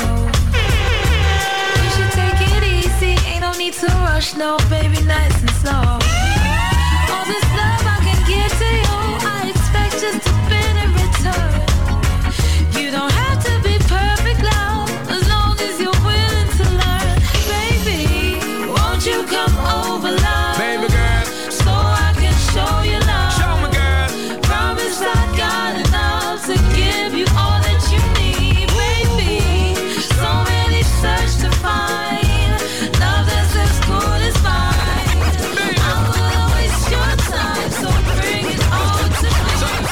You should take it easy, ain't no need to rush, no, baby, nice and slow. All this love I can give to you, I expect just a bit in return. You don't have to be perfect, love, as long as you're willing to learn. Baby, won't you come over, love? Baby girl, so I can show you love. Show me, girl. Promise I got enough to give you all that you need, baby. So many search to find love that's as good as mine. I will waste your time, so bring it all to me.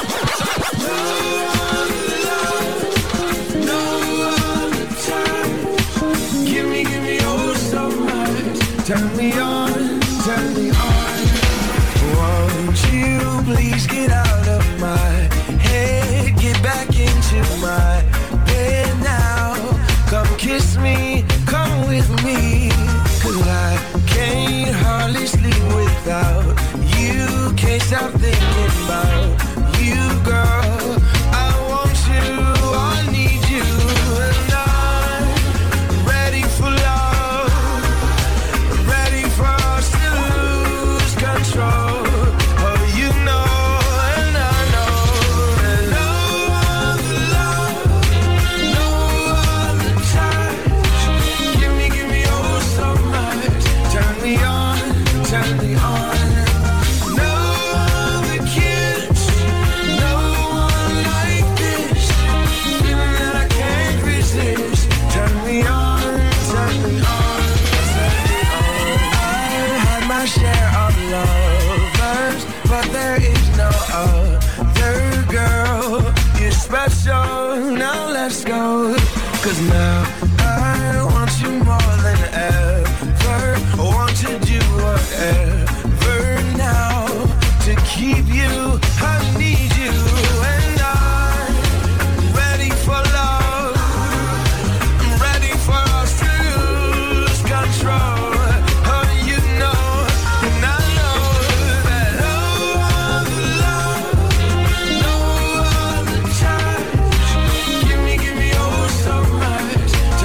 Turn me on, turn me on. Won't you please get out of my head, get back into my bed now. Come kiss me, come with me, 'cause I can't hardly sleep without you. Can't stop thinking about you, girl. I want you, I need you, and I'm ready for love, ready for us to lose control. Oh, you know, and I know that no other love, no other touch. Give me oh so much. Turn me on, turn me on. No other kiss, no one like this. Feeling that I can't resist. Turn me on, turn me on, turn me on. I had my share of lovers, but there is no other girl. You're special, now let's go. 'Cause now I want you more than ever. I want to do whatever now to keep you. I need you, and I'm ready for love. I'm ready for us to lose control. Oh, you know, and I know that no other love, no other touch. Give me oh so much.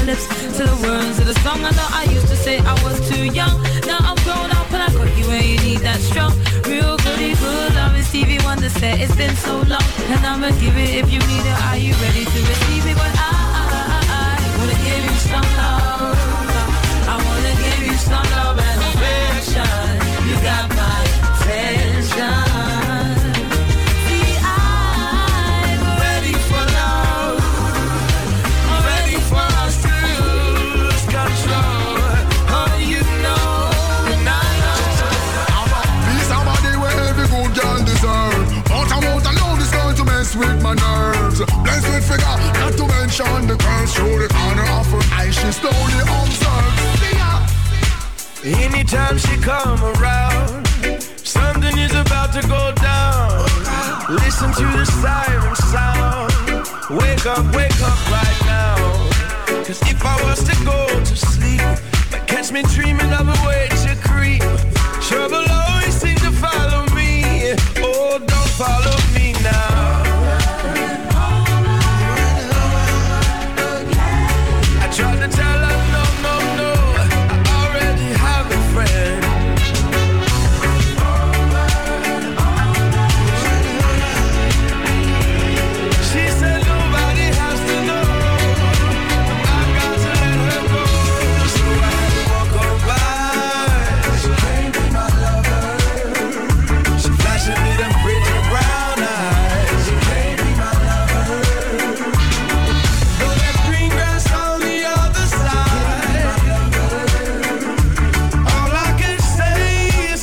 lips to the words of the song. I know I used to say I was too young. Now I'm grown up and I got you where you need that strong. Real goody good love is Stevie Wonder said it's been so long. And I'ma give it if you need it. Are you ready to receive it? But I wanna give you some love. I wanna give you some love and affection. You got my attention. With my nerves, blessed with figure, not to mention the girl show the corner of her eye, she slowly observes. Anytime she come around, something is about to go down. Listen to the siren sound. Wake up right now. Cause if I was to go to sleep, might catch me dreaming of a way to creep. Trouble always seems to follow me. Oh, don't follow me now. Tried to tell her no, I already have a friend. She said nobody has to know. I got to let her go. So I had to walk on by. She can't be my lover. She flashing me them pretty brown eyes. She can't be my lover. Though that green grass on the other side, all I can say is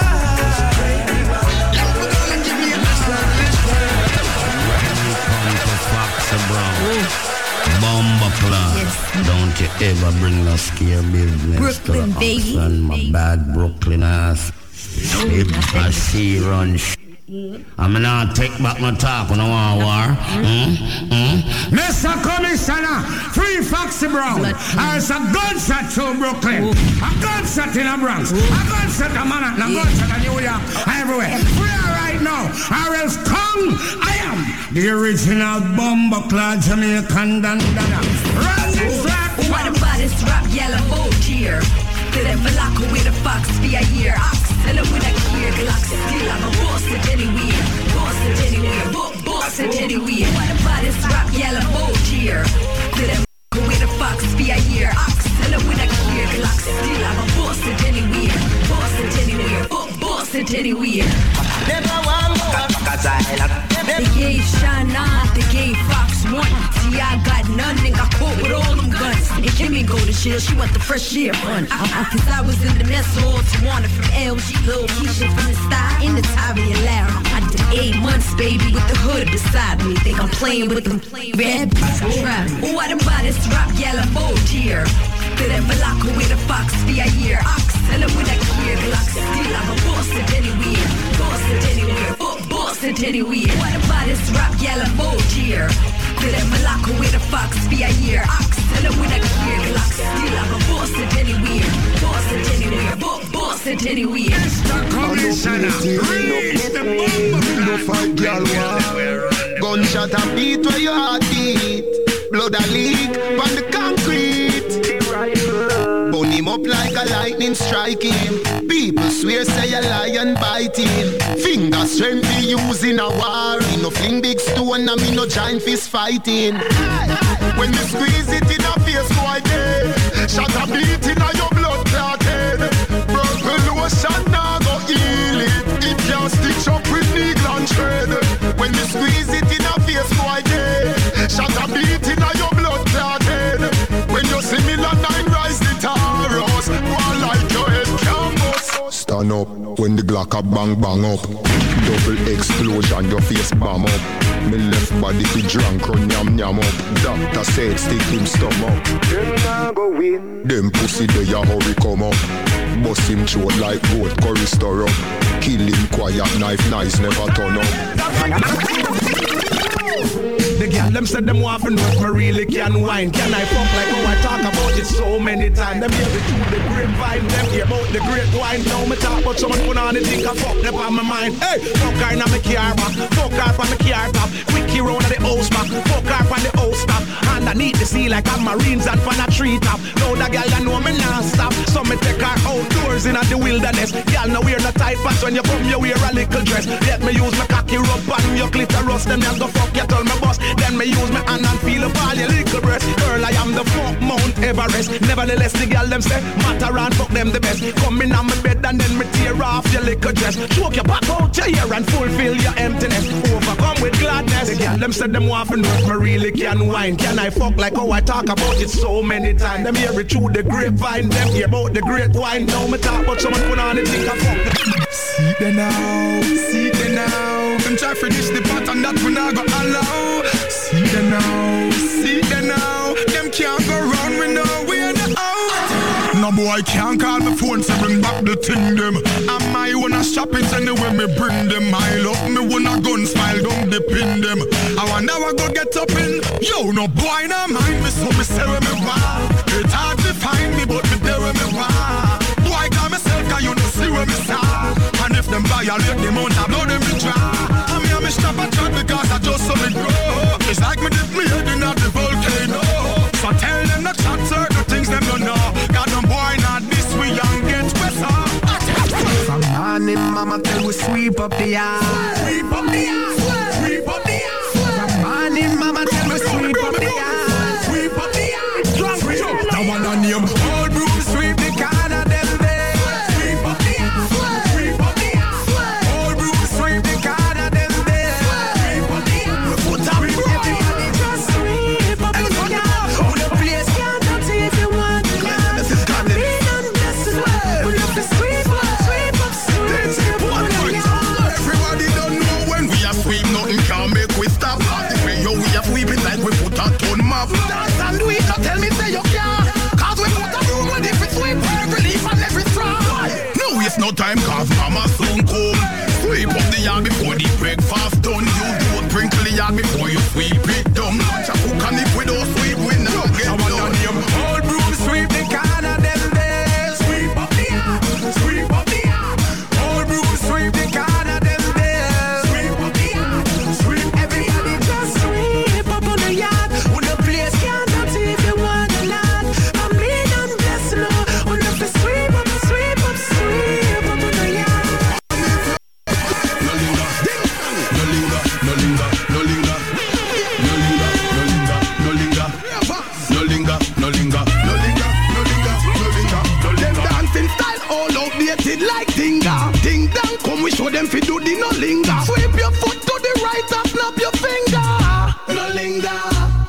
Don't you ever bring no scare business Brooklyn, to the baby. and my bad Brooklyn ass. If I see run I'm gonna take back my talk when I want war. Mr. Commissioner, free Foxy Brown. There's a gunshot to Brooklyn, a gunshot in the Bronx, a gunshot in Manhattan, a gunshot in New York, everywhere. Free right now, or else come, I am the original bomber-clad Jamaican dandana. Run this rap. What about this rap yellow boat here? To them Malacca with a fox be a year. Ox, tell them with a clear Glock. Still I'm a boss it anywhere. Boss it anywhere. Boss it anywhere. What about this rap yellow boat here? To them Malacca with a fox be a year. Ox, tell them with a clear Glock. Still I'm a boss it anywhere. Boss it anywhere. Boss it anywhere. Never one more. They gave Shana, they gave Fox one. See, I got none, and got caught with all them guns. And Kimmy go to jail, she want the fresh air fun. Cause I was in the mess hall, Tawana from LG, Lil Keisha from the style, in the Taria Larry. I did 8 months, baby, with the hood beside me. Think I'm playing with them red trap. What about this rap yellow boat here? Good at Malacca with a fox be a year. Ox, tell her with a clear Glock. Still I'm a boss it anywhere. Boss it anywhere. Boss it anywhere. What about this rap yellow boat here? Good at Malacca with a fox be a year. Ox, tell her with a clear Glock. Still I'm a boss it anywhere. Boss it anywhere. Boss it anywhere. Mr. Commissioner, reach the bomber. No fight, girl, gunshot and beat where your heart beat. Blood a leak on the concrete. Burn him up like a lightning striking. People swear say a lion biting. Finger strength be using a war. Me no fling big stone and me no giant fist fighting. When you squeeze it in a face, boy, dead. Shot a beat in a your blood clotted. Purple lotion now go heal it. It can't stitch up with needle and thread. When you squeeze it in a face, boy, dead. Shot a beat in a your blood clotted. When you see me la nine rise the taros, one like your head canvas. Stand up when the Glock a bang bang up. Double explosion, your face bomb up. Me left body fi drunk, run yam yam up. Doctor said stick him stomach. Them nah go win. Them pussy they a hurry come up. Bust him throat like goat curry stir up. Kill him quiet, knife nice never turn up. The The girl them said them want to know if me really can wine. Can I fuck like how I talk about it so many times? Them hear me through the grapevine, them hear about the great wine. Now me talk about someone put on the thing I fuck them on my mind. Hey, fuck her in my car back, fuck her on my car top. Quickie round of the house back, fuck her on the house top. Underneath the sea like I'm Marines and fan a tree top. Now the girl you know me not stop. So me take her outdoors in the wilderness. Girl no wear no tight pants when you come you wear a little dress. Let me use my cocky rub on your clitoris. Then you go fuck you tell me boss. Then me use my hand and feel up all your little breast. Girl I am the fuck Mount Everest. Nevertheless the girl them say matter and fuck them the best. Come in on my bed and then me tear off your little dress. Choke your back out your ear and fulfill your emptiness. Overcome with gladness. The girl them said them want to know if me really can wine. Can I fuck like how I talk about it so many times? Them hear it through the grapevine. Them hear about the great wine. Now me talk about someone put on the thing I fuck. See them now, see them now. Them try finish the pot and that we not go allow. See them now, see them now. Them can't go round with no way out. No boy can't call my phone to bring back the thing them. And my wanna shop it anyway me bring them. I love me wanna gun smile don't depend them. I wonder I go get up in. Yo no boy no mind me so me say where me want. It's hard to find me but me there where me want. Boy call myself cause you don't see where me start. And if them violate the amount of blood them me draw. I mean me stop and chat because I just saw me grow. It's like me dip me head in the volcano. So tell them not chat certain things them don't know. Got them boy not this we young get better. From morning mama till we sweep up the yard. Sweep up the yard. Sweep up the yard. From morning mama till we sweep up the yard. Sweep up the yard. Drunk that one on name. Old broom sweep the corner them there. Sweep up the yard. Sweep up the yard. Old broom sweep the corner them there. Sweep up the yard. Put up everybody just sweep up the yard. Oh the place can't touch if you want to yard. Be done blessed. We love the sweep up, sweep up, sweep up the yard. Everybody don't know when we are sweep, nothing can make we stop. The way yo we are sweeping like we put a ton map. Dance and do it, don't tell me say you can't. Cause we put a room with different sweep every leaf and every straw. No waste no time cause mama soon come. Sweep up the yard before the breakfast done. You don't sprinkle the yard before you sweep it down. Watch a cook and if we don't sweep we not get done. Old broom sweep the corner them there. Sweep up the yard, sweep up the yard. Old broom sweep the corner them there. Sweep up the yard, sweep. Everybody just sweep up on the yard. When the place can't touch if you want a lot. I'm mean and blessed now. When the sweep up, sweep up, sweep up on the yard. No linger, no linger, no linger, no linger, no linger, no linger, no linger, no linger, no linger, no linger, no linger, no linger. Them dancing style all outdated like dinga. Ding dong, come we show them fi do the no linger. Sweep your foot to the right and snap your finger. No linger,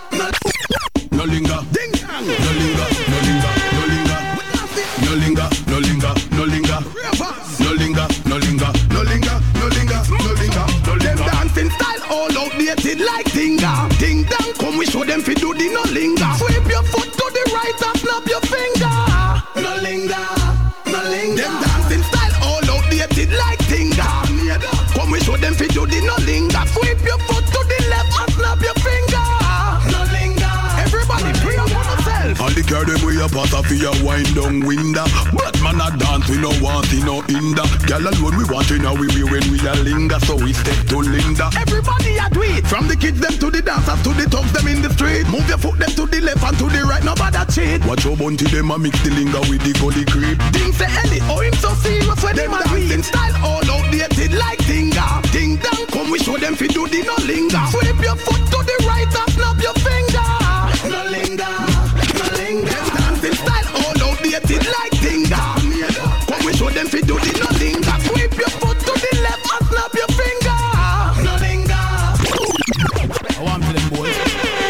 no linger, ding dong. No linger, no linger, no linger, no linger, no linger, no linger, no linger, no linger, no linger, no linger, no linger, no linger. Them dancing style all outdated like dinga. Ding dong, come we show them fi do the no linger. Sweep your foot to the right and snap your finger. No linger, no linger. Them dancing style all outdated like dinga. Come we show them fi do the no linger. Sweep your foot to the left and snap your finger. No linger. Everybody pray up on yourself. All the girl them way up out of your wind down window. But man a dance we no want in no hinder. Girl alone we want in we when we a linger. So we step to Linda. Everybody a do it. From the kids them to the dancers to the thugs them in the street. Move your foot them to the left and to the right. Nobody cheat. Watch your bunty them a mix the linger with the gully creep. Ding say Ellie, oh him so serious when them a dancing style all outdated like dinga. Ding dong, come we show them fi do the no linger. Sweep your foot to the right and snap your finger. No linger, no linger. Them dancing style all outdated like dinga. Come we show them fi do the no linger. Sweep your foot to the left and snap your finger. No linger. I want to them boys.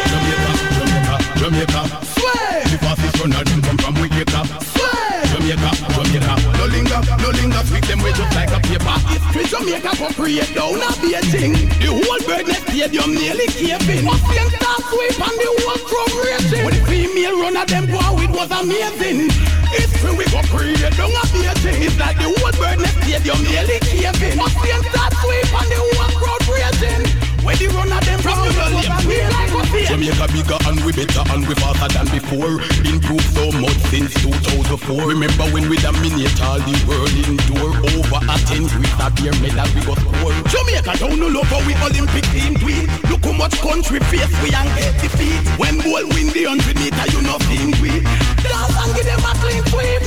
Jamaica, swear. The fastest runner them come from Jamaica. Swear. Jamaica, no linger, sweep them way just like a paper. History Jamaica for create down a Beijing. The whole Birdnest Stadium nearly caved in. Austrian star sweep and the whole crowd racing. When the female runner them wow, it was amazing. History we go create down a Beijing. It's like the whole Birdnest Stadium nearly caved in. Austrian star sweep and the whole crowd racing. When the runner them from the was amazing. before. Improved so much since 2004. Remember when we dominate all the world indoor. Over Athens with a beer medal we got score. Jamaica down all over we Olympic team tweet. Look how much country face we and get defeat. When ball win the 100 meter you nothing we. Dance and give them a clean sweep.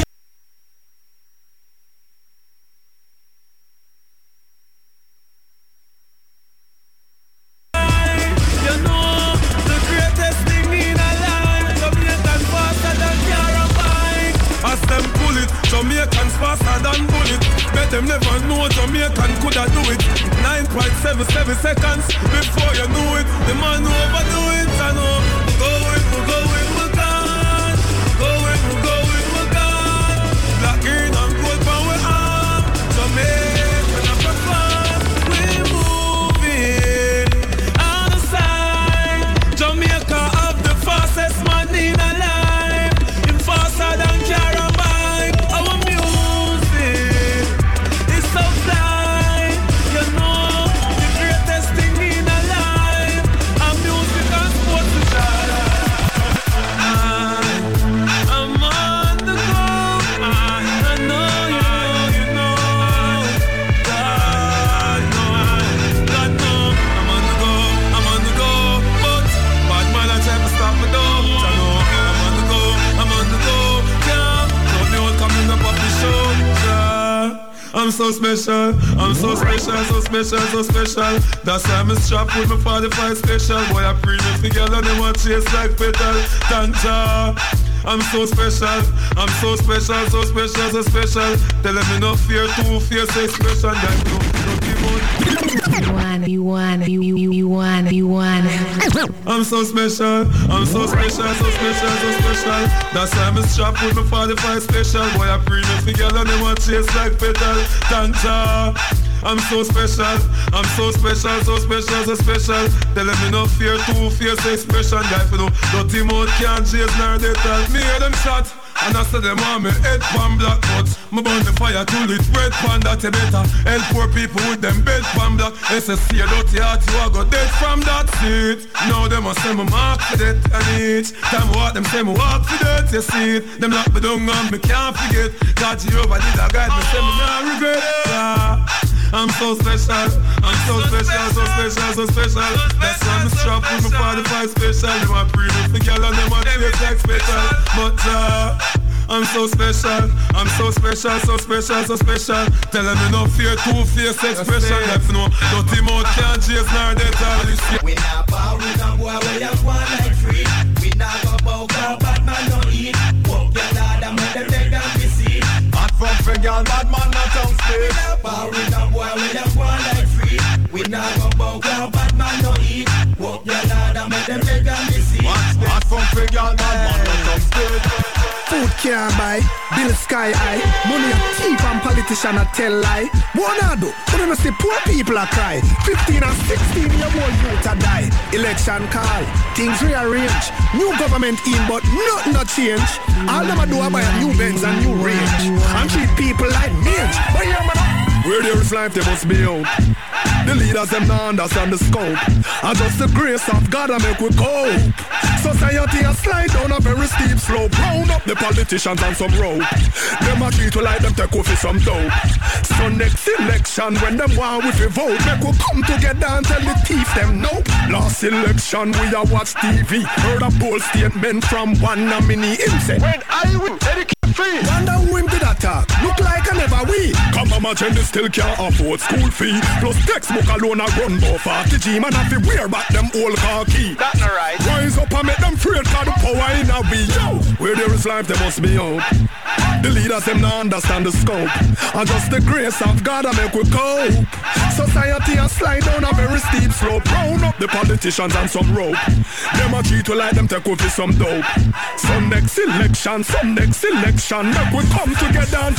Jamaicans faster than bullet. Bet them never know Jamaican coulda do it. 9.77 seconds before you knew it. The man who overdo it, I know. We're going, we're gone. We're going, we're gone. Black, green and gold power arm. Jamaican after fun. We're moving on the side. Jamaica have the fastest man in a life. Him faster than Carabao. I'm so special, I'm so special, so special, so special. That's why I'm strapped with my 45 special. Boy, I premium the girl and they want chase like petal. Tanja, I'm so special, I'm so special, so special, so special. Tell them me no fear, two fierce expression. That no give on. You want. I'm so special, I'm so special, so special, so special. That's why I'm strapped with my 45 special. Boy, I premium the girl and they want chase like petal. Tanja, I'm so special, I'm so special, so special, so special. Tell them me no fear, two fierce expression. Guy for no dirty mouth can't chase nor they tell me hear them shot. And I said them want me head pan black nuts. Me burn the fire till it red pan that you better. Help poor people with them bed pan black. SSC a dirty heart you a go dead from that seat. Now them a say me mark for that and each time what them say me walk for that you see it. Them lock me down and me can't forget. God Jehovah did a guide me say me not regret. I'm so special, I'm so special, so special, so special. That's why I'm strapped with my 45 special. Them a premium for girl and them a taste like special. But I'm so special, I'm so special, so special, so special. Tell them me no fear, two fierce expression. Left no dirty mouth can't chase nor they tell. We not bow, we not boy, we have one like free. We not go bow, girl, bad man no eat. Walk your lad and make them take down the seat. Hot from friend, girl, bad man not on stage. We not bow, we not boy, we have one like free. We not go bow, girl, bad man no eat. Walk your lad and make them take down the seat. Hot from friend, girl, bad man not on stage. Food can't buy, bill sky high. Money a thief and politician a tell lie. What I do? But I see poor people a cry. 15 and 16 year old youth a die. Election call, things rearrange. New government in but nothing a change. All them a do a buy a new Benz and new range. And treat people like mange. But yeah man, where there is life there must be hope. The leaders them not understand the scope. And just the grace of God I make we cope. Society a slide down a very steep slope. Round up the politicians and some rope. Them a treat we like them take off some dope. So next election when them want we vote, make we come together and tell the thief them no. Last election we a watch TV. Heard a bold statement from one nominee. Him say when I win, free. Wonder who him did attack. Look like I never we. Come on, my gender still can't afford school fee. Plus textbook alone a run about 40G. Man have to wear back them old car key. That's not right. Rise up and make them afraid cause the power in a we. Yo, where there is life there must be hope. The leaders them not understand the scope. And just the grace of God I make we cope. Society a slide down a very steep slope. Round up the politicians and some rope. Them a treat we like them take off some dope. Some next election, make we come together and